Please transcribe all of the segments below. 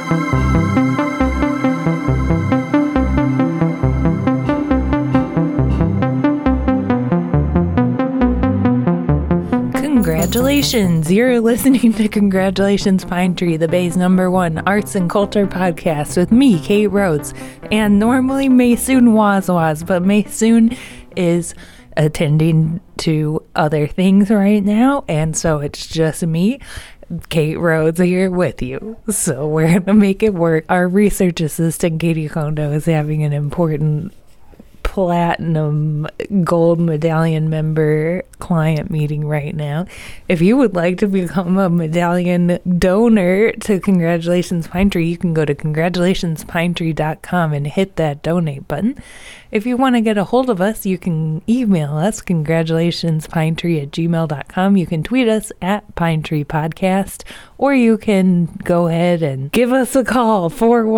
Congratulations! You're listening to Congratulations Pine Tree, the Bay's #1 arts and culture podcast with me, Kate Rhodes, and normally Maysoon Waz, but Maysoon is attending to other things right now, and so it's just me, Kate Rhodes, here with you. So we're going to make it work. Our research assistant, Katie Kondo, is having an important platinum gold medallion member client meeting right now. If you would like to become a medallion donor to Congratulations Pine Tree, you can go to congratulationspinetree.com and hit that donate button. If you want to get a hold of us, you can email us, congratulationspinetree@gmail.com. You can tweet us at Pine Tree Podcast, or you can go ahead and give us a call,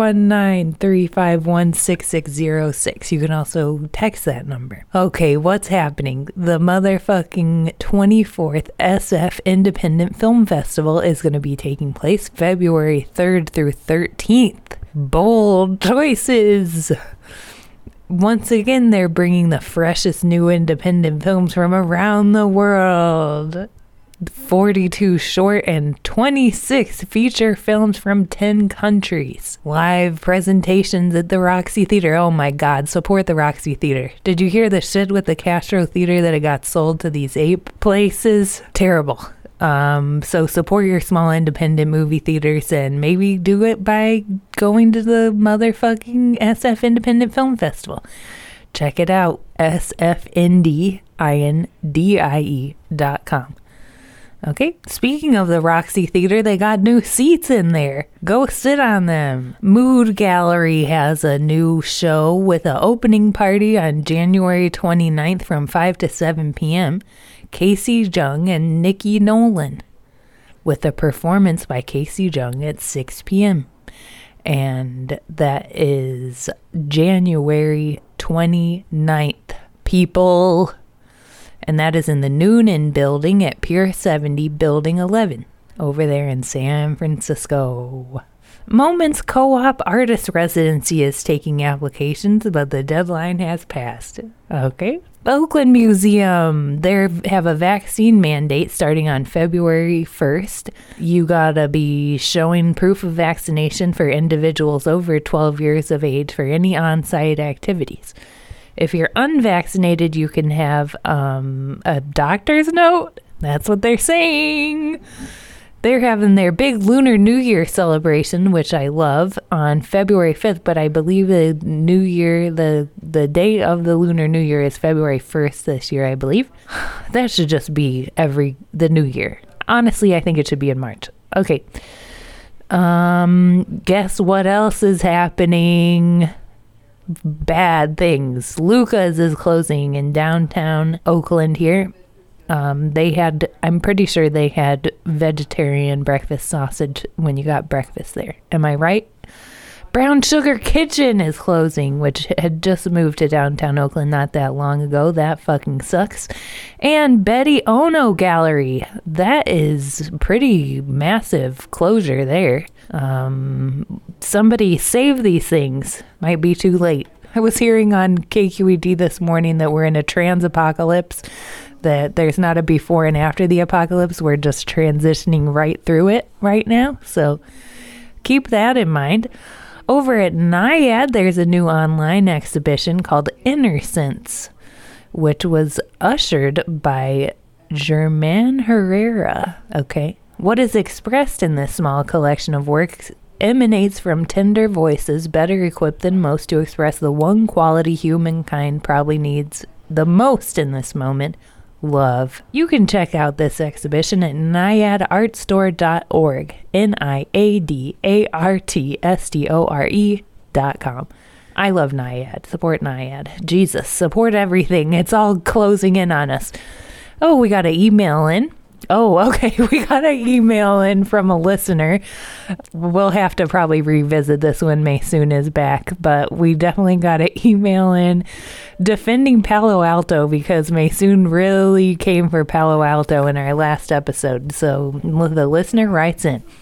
419-351-6606. You can also text that number. Okay, what's happening? The motherfucking 24th SF Independent Film Festival is going to be taking place February 3rd through 13th. Bold choices! Once again, they're bringing the freshest new independent films from around the world. 42 short and 26 feature films from 10 countries. Live presentations at the Roxy Theater. Oh my God, support the Roxy Theater. Did you hear the shit with the Castro Theater that it got sold to these ape places? Terrible. So support your small independent movie theaters and maybe do it by going to the motherfucking SF Independent Film Festival. Check it out, sfndie.com. Okay, speaking of the Roxy Theater, they got new seats in there. Go sit on them. Mood Gallery has a new show with an opening party on January 29th from 5 to 7 p.m. Casey Jung and Nikki Nolan, with a performance by Casey Jung at 6 p.m. And that is January 29th, people. And that is in the Noonan Building at Pier 70, Building 11, over there in San Francisco. Moments Co-op Artist Residency is taking applications, but the deadline has passed. Okay. Oakland Museum, they have a vaccine mandate starting on February 1st. You gotta be showing proof of vaccination for individuals over 12 years of age for any on-site activities. If you're unvaccinated, you can have a doctor's note. That's what they're saying. They're having their big Lunar New Year celebration, which I love, on February 5th, but I believe the New Year, the date of the Lunar New Year is February 1st this year, I believe. That should just be the New Year. Honestly, I think it should be in March. Okay. Guess what else is happening? Bad things. Luca's is closing in downtown Oakland here. I'm pretty sure they had vegetarian breakfast sausage when you got breakfast there. Am I right? Brown Sugar Kitchen is closing, which had just moved to downtown Oakland not that long ago. That fucking sucks. And Betty Ono Gallery. That is pretty massive closure there. Somebody save these things. Might be too late. I was hearing on KQED this morning that we're in a trans-apocalypse, that there's not a before and after the apocalypse. We're just transitioning right through it right now. So keep that in mind. Over at NIAD, there's a new online exhibition called Inner Sense, which was ushered by Germán Herrera. Okay. What is expressed in this small collection of works emanates from tender voices better equipped than most to express the one quality humankind probably needs the most in this moment: love. You can check out this exhibition at nyadartstore.org, NIADARTSTORE.com. I love NIAD. Support NIAD. Jesus, support everything. It's all closing in on us. Oh, we got an email in. Oh, okay. We got an email in from a listener. We'll have to probably revisit this when Maysoon is back, but we definitely got an email in defending Palo Alto because Maysoon really came for Palo Alto in our last episode. So the listener writes in,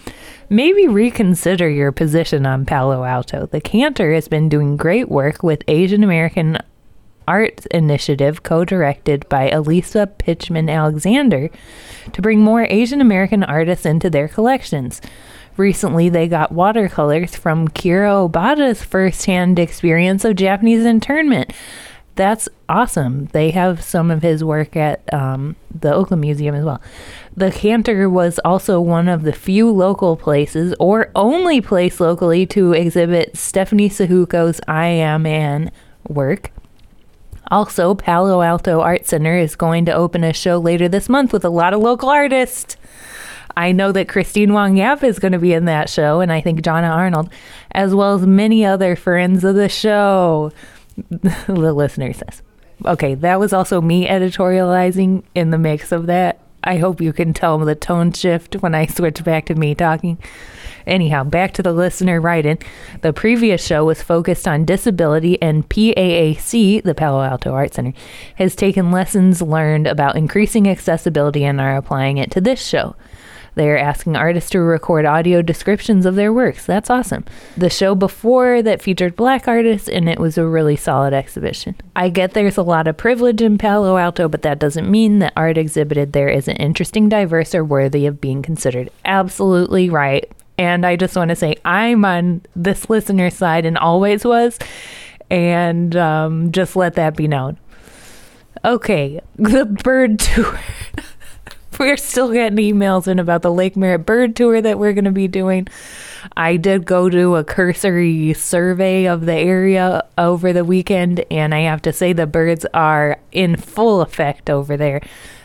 maybe reconsider your position on Palo Alto. The Cantor has been doing great work with Asian American Art Initiative, co-directed by Elisa Pitchman Alexander, to bring more Asian American artists into their collections. Recently, they got watercolors from Kira Obata's first-hand experience of Japanese internment. That's awesome. They have some of his work at the Oakland Museum as well. The Cantor was also one of the few local places, or only place locally, to exhibit Stephanie Sahuko's I Am Anne work. Also, Palo Alto Art Center is going to open a show later this month with a lot of local artists. I know that Christine Wong Yap is going to be in that show, and I think Jonna Arnold, as well as many other friends of the show, the listener says. Okay, that was also me editorializing in the mix of that. I hope you can tell the tone shift when I switch back to me talking. Anyhow, back to the listener write-in. The previous show was focused on disability, and PAAC, the Palo Alto Art Center, has taken lessons learned about increasing accessibility and are applying it to this show. They are asking artists to record audio descriptions of their works. That's awesome. The show before that featured Black artists, and it was a really solid exhibition. I get there's a lot of privilege in Palo Alto, but that doesn't mean that art exhibited there isn't interesting, diverse, or worthy of being considered. Absolutely right. And I just want to say I'm on this listener's side and always was. And just let that be known. Okay, the bird tour. We're still getting emails in about the Lake Merritt bird tour that we're going to be doing. I did go do a cursory survey of the area over the weekend, and I have to say the birds are in full effect over there.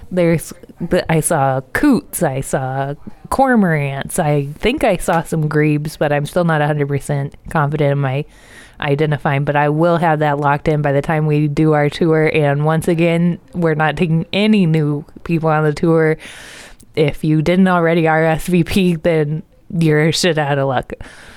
I saw coots, I saw cormorants, I think I saw some grebes, but I'm still not 100% confident in my identifying, but I will have that locked in by the time we do our tour. And once again, we're not taking any new people on the tour. If you didn't already RSVP, then you're shit out of luck.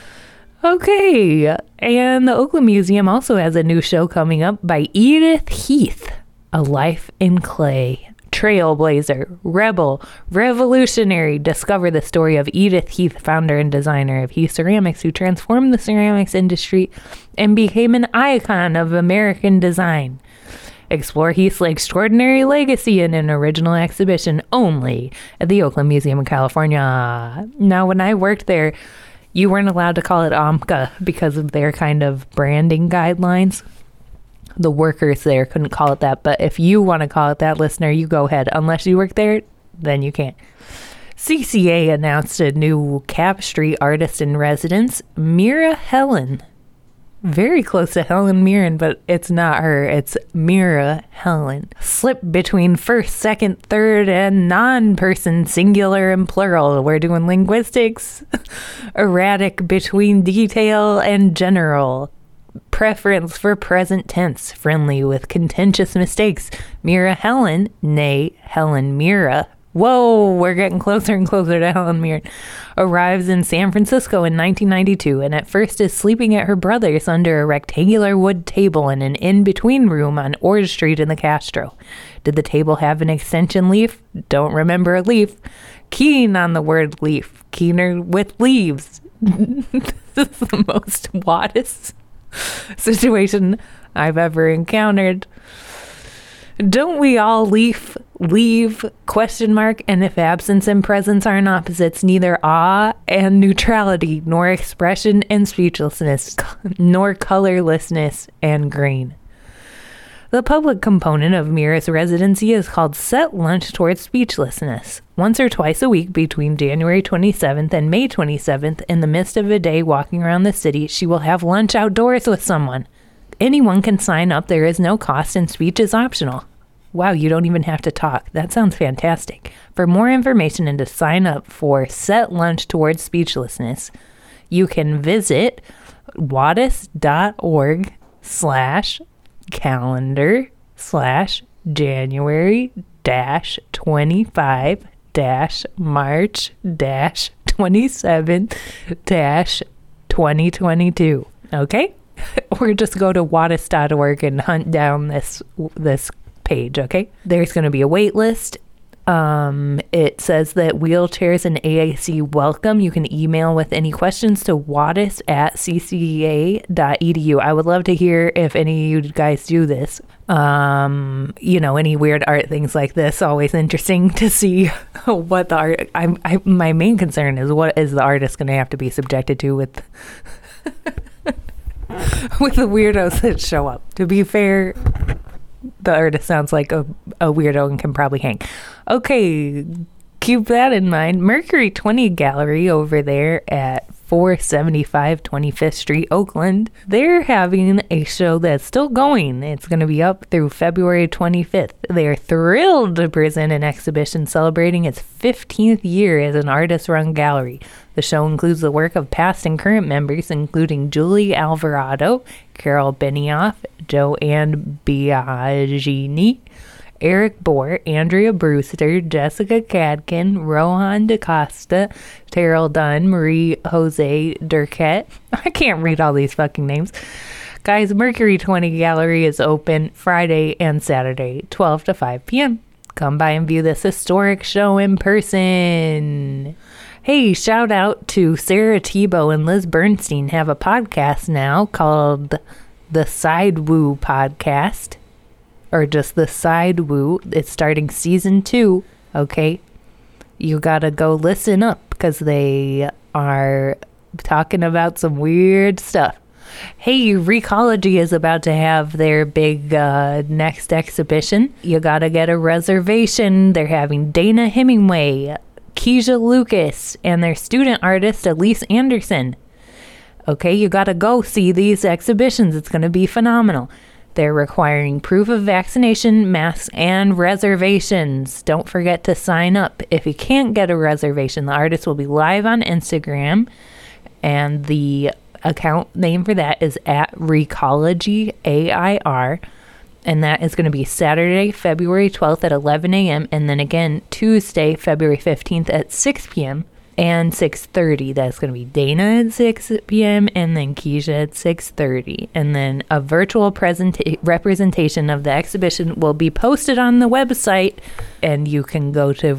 Okay, and the Oakland Museum also has a new show coming up by Edith Heath, A Life in Clay. Trailblazer, rebel, revolutionary. Discover the story of Edith Heath, founder and designer of Heath Ceramics, who transformed the ceramics industry and became an icon of American design. Explore Heath's extraordinary legacy in an original exhibition only at the Oakland Museum in California. Now, when I worked there, you weren't allowed to call it OMCA because of their kind of branding guidelines. The workers there couldn't call it that, but if you want to call it that, listener, you go ahead. Unless you work there, then you can't. CCA announced a new Cap Street artist in residence, Mira Helen. Very close to Helen Mirren, but it's not her. It's Mira Helen. Slip between first, second, third, and non-person, singular and plural. We're doing linguistics. Erratic between detail and general. Preference for present tense, friendly with contentious mistakes. Mira Helen, nay, Helen Mira. Whoa, we're getting closer and closer to Helen Mirren. Arrives in San Francisco in 1992 and at first is sleeping at her brother's under a rectangular wood table in an in-between room on Ord Street in the Castro. Did the table have an extension leaf? Don't remember a leaf. Keen on the word leaf. Keener with leaves. This is the most waddest situation I've ever encountered. Don't we all leave, question mark, and if absence and presence aren't opposites, neither awe and neutrality, nor expression and speechlessness, nor colorlessness and green. The public component of Mira's residency is called Set Lunch Towards Speechlessness. Once or twice a week between January 27th and May 27th, in the midst of a day walking around the city, she will have lunch outdoors with someone. Anyone can sign up. There is no cost and speech is optional. Wow, you don't even have to talk. That sounds fantastic. For more information and to sign up for Set Lunch Towards Speechlessness, you can visit wadis.org/January-25-March-27-2022. Okay? Or just go to wadis.org and hunt down this page, okay? There's going to be a wait list. It says that wheelchairs and AAC welcome. You can email with any questions to wadis@ccea.edu. I would love to hear if any of you guys do this. Any weird art things like this. Always interesting to see what the art. My main concern is what is the artist going to have to be subjected to with with the weirdos that show up. To be fair, the artist sounds like a weirdo and can probably hang. Okay, keep that in mind. Mercury 20 Gallery over there at 475 25th Street, Oakland. They're having a show that's still going. It's going to be up through February 25th. They are thrilled to present an exhibition celebrating its 15th year as an artist-run gallery. The show includes the work of past and current members, including Julie Alvarado, Carol Benioff, Joanne Biagini, Eric Bohr, Andrea Brewster, Jessica Cadkin, Rohan DaCosta, Terrell Dunn, Marie Jose Durquette. I can't read all these fucking names. Guys, Mercury 20 Gallery is open Friday and Saturday, 12 to 5 p.m. Come by and view this historic show in person. Hey, shout out to Sarah Tebow and Liz Bernstein have a podcast now called The Side Woo Podcast. Or just The Side Woo. It's starting season 2, okay? You gotta go listen up because they are talking about some weird stuff. Hey, Recology is about to have their big next exhibition. You gotta get a reservation. They're having Dana Hemingway, Keisha Lucas, and their student artist Elise Anderson. Okay, you gotta go see these exhibitions. It's gonna be phenomenal. They're requiring proof of vaccination, masks, and reservations. Don't forget to sign up. If you can't get a reservation, the artist will be live on Instagram, and the account name for that is @Recology AIR, and that is going to be Saturday, February 12th at 11 a.m., and then again Tuesday, February 15th at 6 p.m. and 6:30. That's going to be Dana at 6 p.m. and then Keisha at 6:30. And then a virtual representation of the exhibition will be posted on the website, and you can go to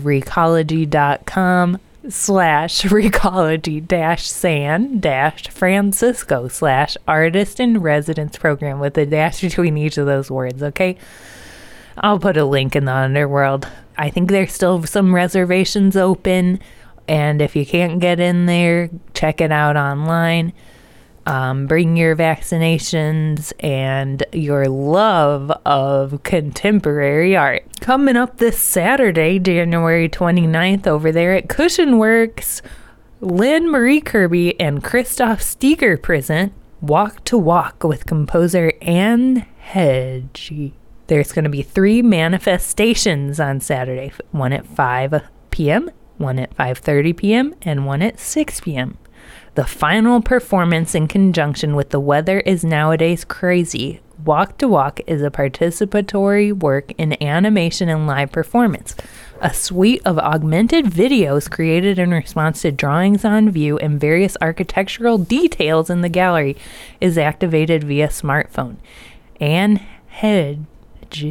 recology.com/recology-san-francisco/artist in residence program with a dash between each of those words, okay? I'll put a link in the underworld. I think there's still some reservations open. And if you can't get in there, check it out online. Bring your vaccinations and your love of contemporary art. Coming up this Saturday, January 29th, over there at Cushion Works, Lynn Marie Kirby and Christoph Steiger present Walk to Walk with composer Anne Hedge. There's going to be 3 manifestations on Saturday, one at 5 p.m., one at 5:30 p.m., and one at 6 p.m. The final performance in conjunction with The Weather Is Nowadays Crazy. Walk to Walk is a participatory work in animation and live performance. A suite of augmented videos created in response to drawings on view and various architectural details in the gallery is activated via smartphone. Anne Hedge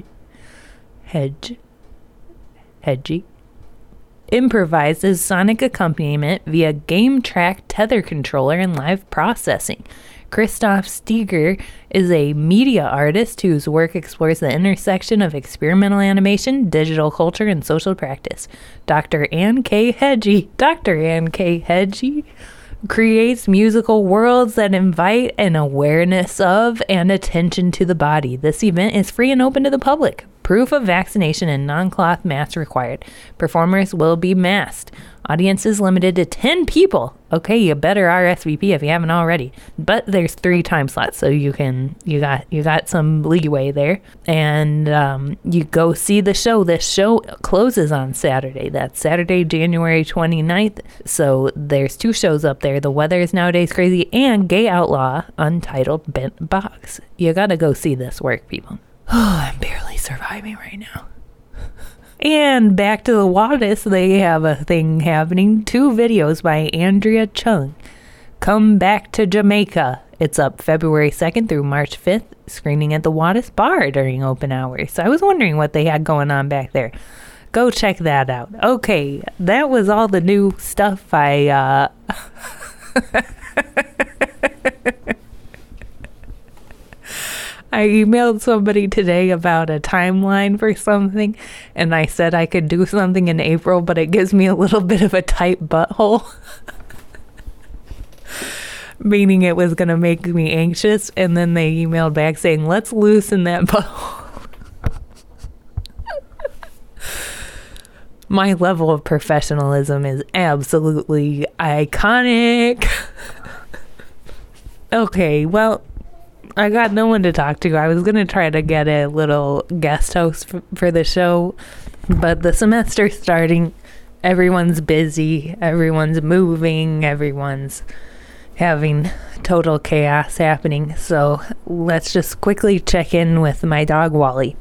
improvises sonic accompaniment via game track tether controller and live processing. Christoph Steiger is a media artist whose work explores the intersection of experimental animation, digital culture, and social practice. Dr. Anne K. Hedge creates musical worlds that invite an awareness of and attention to the body. This event is free and open to the public. Proof of vaccination and non-cloth masks required. Performers will be masked. Audience is limited to 10 people. Okay, you better RSVP if you haven't already. But there's 3 time slots, so you got some leeway there. And you go see the show. This show closes on Saturday. That's Saturday, January 29th. So there's 2 shows up there. The Weather Is Nowadays Crazy and Gay Outlaw Untitled Bent Box. You gotta go see this work, people. Oh, I'm barely surviving right now. And back to the Wadis, they have a thing happening. 2 videos by Andrea Chung. Come Back to Jamaica. It's up February 2nd through March 5th, screening at the Wadis Bar during open hours. So I was wondering what they had going on back there. Go check that out. Okay, that was all the new stuff I I emailed somebody today about a timeline for something, and I said I could do something in April, but it gives me a little bit of a tight butthole. Meaning it was going to make me anxious, and then they emailed back saying, let's loosen that butthole. My level of professionalism is absolutely iconic. Okay, well, I got no one to talk to. I was going to try to get a little guest host for the show, but the semester's starting. Everyone's busy. Everyone's moving. Everyone's having total chaos happening. So let's just quickly check in with my dog, Wally.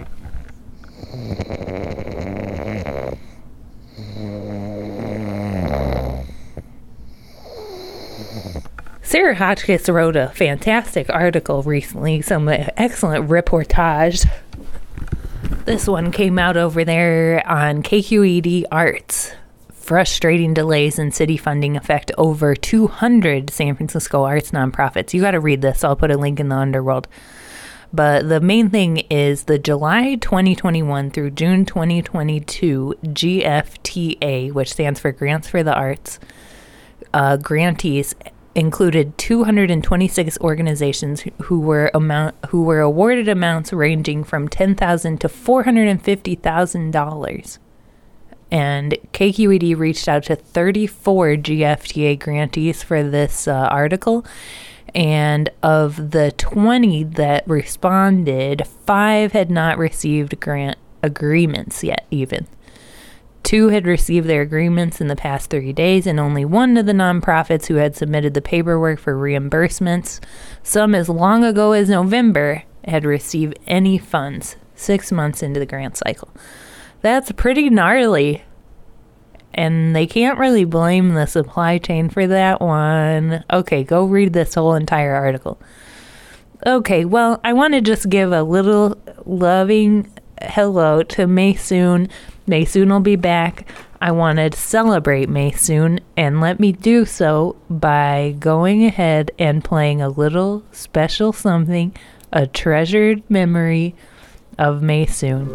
Sarah Hotchkiss wrote a fantastic article recently, some excellent reportage. This one came out over there on KQED Arts. Frustrating delays in city funding affect over 200 San Francisco arts nonprofits. You got to read this. I'll put a link in the underworld. But the main thing is the July 2021 through June 2022 GFTA, which stands for Grants for the Arts, grantees included 226 organizations who were awarded amounts ranging from $10,000 to $450,000. And KQED reached out to 34 GFTA grantees for this article. And of the 20 that responded, 5 had not received grant agreements yet even. 2 had received their agreements in the past 30 days, and only 1 of the nonprofits who had submitted the paperwork for reimbursements, some as long ago as November, had received any funds 6 months into the grant cycle. That's pretty gnarly. And they can't really blame the supply chain for that one. Okay, go read this whole entire article. Okay, well, I want to just give a little loving hello to Maysoon. Maysoon will be back. I wanted to celebrate Maysoon, and let me do so by going ahead and playing a little special something, a treasured memory of Maysoon.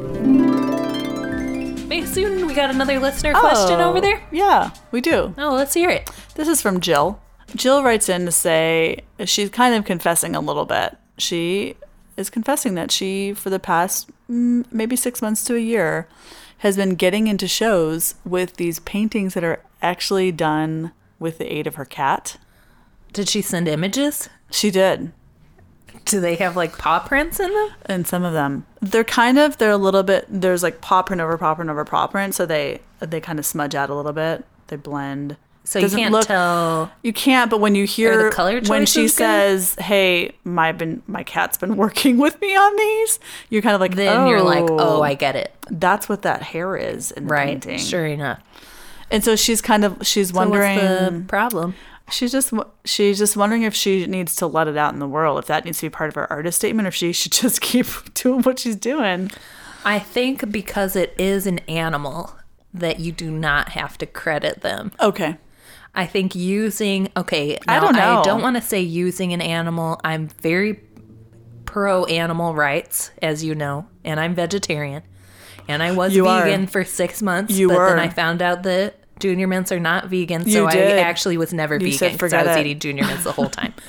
Maysoon, we got another listener question over there? Yeah, we do. Oh, let's hear it. This is from Jill. Jill writes in to say she's kind of confessing a little bit. She is confessing that she, for the past maybe 6 months to a year, has been getting into shows with these paintings that are actually done with the aid of her cat. Did she send images? She did. Do they have like paw prints in them? And some of them. They're a little bit, there's like paw print over paw print over paw print, so they kind of smudge out a little bit. They blend. So you can't tell. You can't, but when you hear, when she good? says, hey, my cat's been working with me on these, you're kind of like, then you're like, oh, I get it. That's what that hair is in the painting. Sure enough. And so she's wondering. What's the problem? She's just wondering if she needs to let it out in the world, if that needs to be part of her artist statement, or if she should just keep doing what she's doing. I think because it is an animal that you do not have to credit them. Okay. I think I don't know. I don't want to say using an animal. I'm very pro animal rights, as you know, and I'm vegetarian. And I was vegan for 6 months, then I found out that Junior Mints are not vegan, so I actually was never vegan because I was eating Junior Mints the whole time.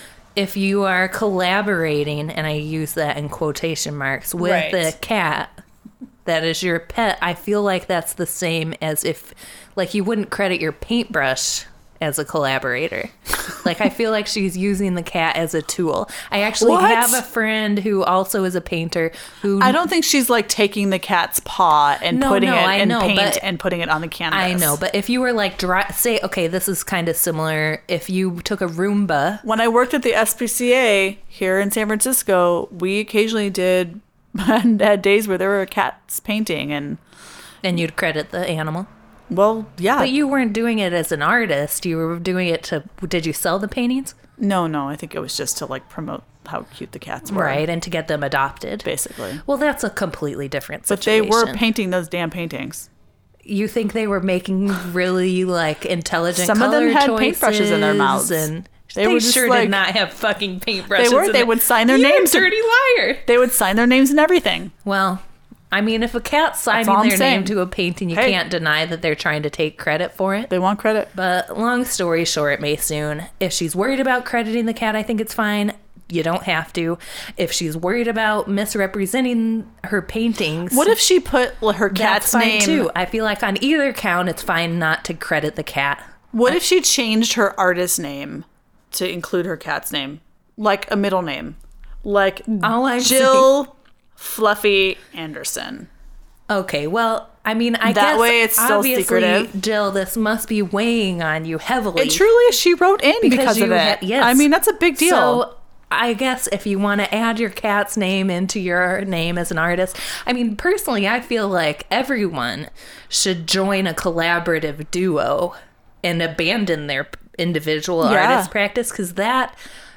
If you are collaborating, and I use that in quotation marks, with the cat that is your pet, I feel like that's the same as if, like, you wouldn't credit your paintbrush as a collaborator. Like, I feel like she's using the cat as a tool. I actually have a friend who also is a painter who... I don't think she's, like, taking the cat's paw and putting it in paint and putting it on the canvas. I know, but if you were, like, this is kind of similar. If you took a Roomba... When I worked at the SPCA here in San Francisco, we occasionally did... and had days where there were cats painting and you'd credit the animal. Well, yeah. But you weren't doing it as an artist. You were doing it to... Did you sell the paintings? No. I think it was just to, like, promote how cute the cats were. Right, and to get them adopted. Basically. Well, that's a completely different But situation. they were painting those damn paintings. You think they were making really, like, intelligent Some of them color had choices paintbrushes in their mouths. And They they were just sure like- did not have fucking paintbrushes. They would sign their names. You dirty liar. They would sign their names and everything. Well, I mean, if a cat's signing all I'm their name saying. to a painting, you Hey. can't deny that they're trying to take credit for it. They want credit. But long story short, Maysoon, if she's worried about crediting the cat, I think it's fine. You don't have to. If she's worried about misrepresenting her paintings, What if she put her that's cat's fine name? too. I feel like on either count, it's fine not to credit the cat. What if she changed her artist name to include her cat's name? Like a middle name. Like All I'm Jill Fluffy Anderson. Okay, well, I mean, I That guess way it's still obviously, secretive. Jill, this must be weighing on you heavily. It truly is. She wrote in because you of it. yes. I mean, that's a big deal. So I guess if you want to add your cat's name into your name as an artist, I mean, personally, I feel like everyone should join a collaborative duo and abandon their individual Yeah. artist practice, because that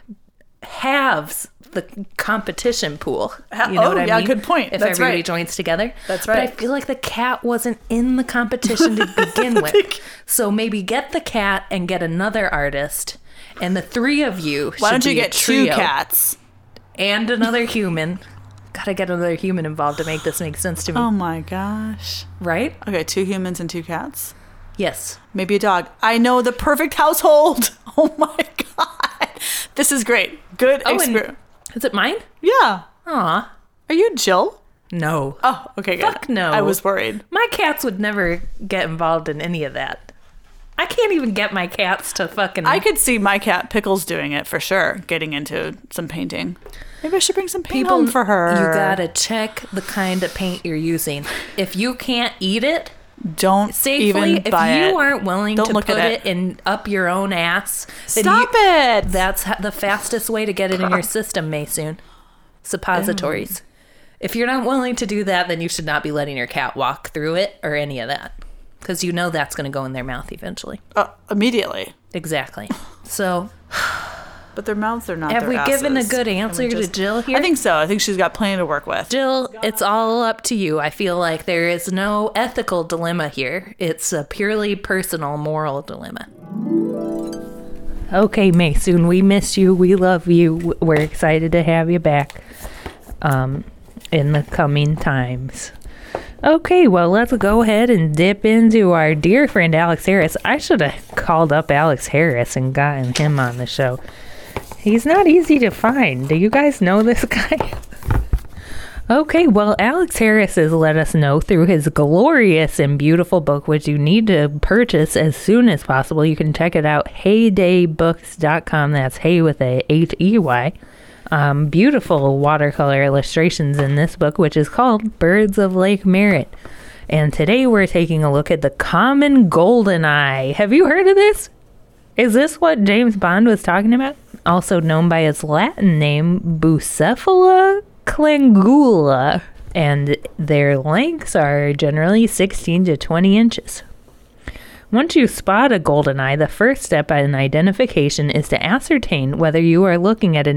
halves the competition pool. You know what I yeah, mean? good point. If That's everybody right. joins together. That's But I right. feel like the cat wasn't in the competition to begin with. So maybe get the cat and get another artist, and the three of you Why should don't you be a get two trio. cats? And another human. Gotta get another human involved to make this make sense to me. Oh my gosh. Right? Okay, 2 humans and 2 cats. Yes. Maybe a dog. I know the perfect household. Oh my god. This is great. Good Oh, experience. and is it mine? Yeah. Aw. Are you Jill? No. Oh, okay, good. Fuck no. I was worried. My cats would never get involved in any of that. I can't even get my cats to fucking... I could see my cat Pickles doing it for sure, getting into some painting. Maybe I should bring some paint home for her. You gotta check the kind of paint you're using. If you can't eat it Don't safely, even if buy it. you aren't willing Don't to look put at it in up your own ass, then Stop it! That's the fastest way to get it in your system, Maysoon. Suppositories. If you're not willing to do that, then you should not be letting your cat walk through it or any of that, because you know that's going to go in their mouth eventually. Immediately. Exactly. So, But their mouths are not have their we given a asses. good And answer we to just- Jill here? I think so. I think she's got plenty to work with. Jill, it's all up to you. I feel like there is no ethical dilemma here. It's a purely personal, moral dilemma. Okay, Maysoon, we miss you. We love you. We're excited to have you back in the coming times. Okay, well, let's go ahead and dip into our dear friend Alex Harris. I should have called up Alex Harris and gotten him on the show. He's not easy to find. Do you guys know this guy? Okay, well, Alex Harris has let us know through his glorious and beautiful book, which you need to purchase as soon as possible. You can check it out, heydaybooks.com. That's hey with a H-E-Y. Beautiful watercolor illustrations in this book, which is called Birds of Lake Merritt. And today we're taking a look at the common goldeneye. Have you heard of this? Is this what James Bond was talking about? Also known by its Latin name, Bucephala clangula. And their lengths are generally 16 to 20 inches. Once you spot a goldeneye, the first step in identification is to ascertain whether you are looking at a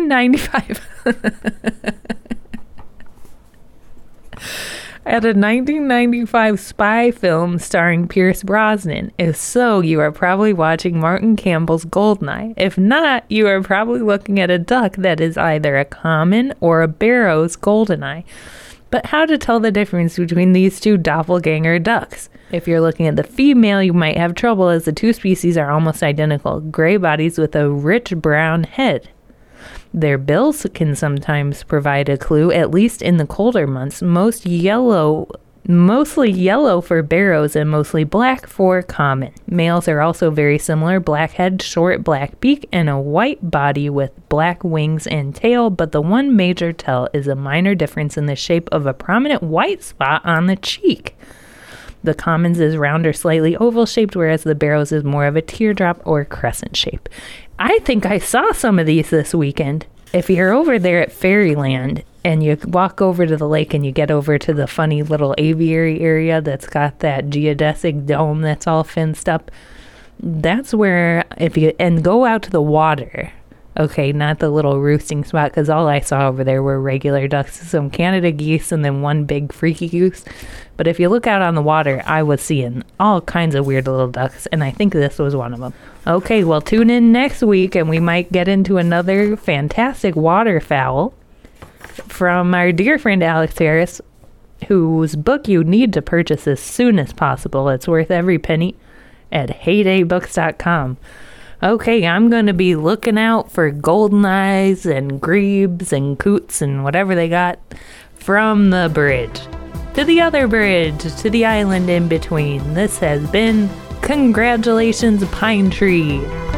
1995 spy film starring Pierce Brosnan. If so, you are probably watching Martin Campbell's Goldeneye. If not, you are probably looking at a duck that is either a common or a Barrow's goldeneye. But how to tell the difference between these two doppelganger ducks? If you're looking at the female, you might have trouble as the two species are almost identical, gray bodies with a rich brown head. Their bills can sometimes provide a clue, at least in the colder months. Mostly yellow for Barrows and mostly black for common. Males are also very similar, black head, short black beak, and a white body with black wings and tail, but the one major tell is a minor difference in the shape of a prominent white spot on the cheek. The commons is round or slightly oval shaped, whereas the Barrows is more of a teardrop or crescent shape. I think I saw some of these this weekend. If you're over there at Fairyland and you walk over to the lake and you get over to the funny little aviary area that's got that geodesic dome that's all fenced up, that's where, and go out to the water, Okay, not the little roosting spot, because all I saw over there were regular ducks, some Canada geese, and then one big freaky goose. But if you look out on the water, I was seeing all kinds of weird little ducks, and I think this was one of them. Okay, well, tune in next week, and we might get into another fantastic waterfowl from our dear friend Alex Harris, whose book you need to purchase as soon as possible. It's worth every penny at haydaybooks.com. Okay, I'm going to be looking out for golden eyes and grebes and coots and whatever they got from the bridge to the other bridge to the island in between. This has been Congratulations, Pine Tree.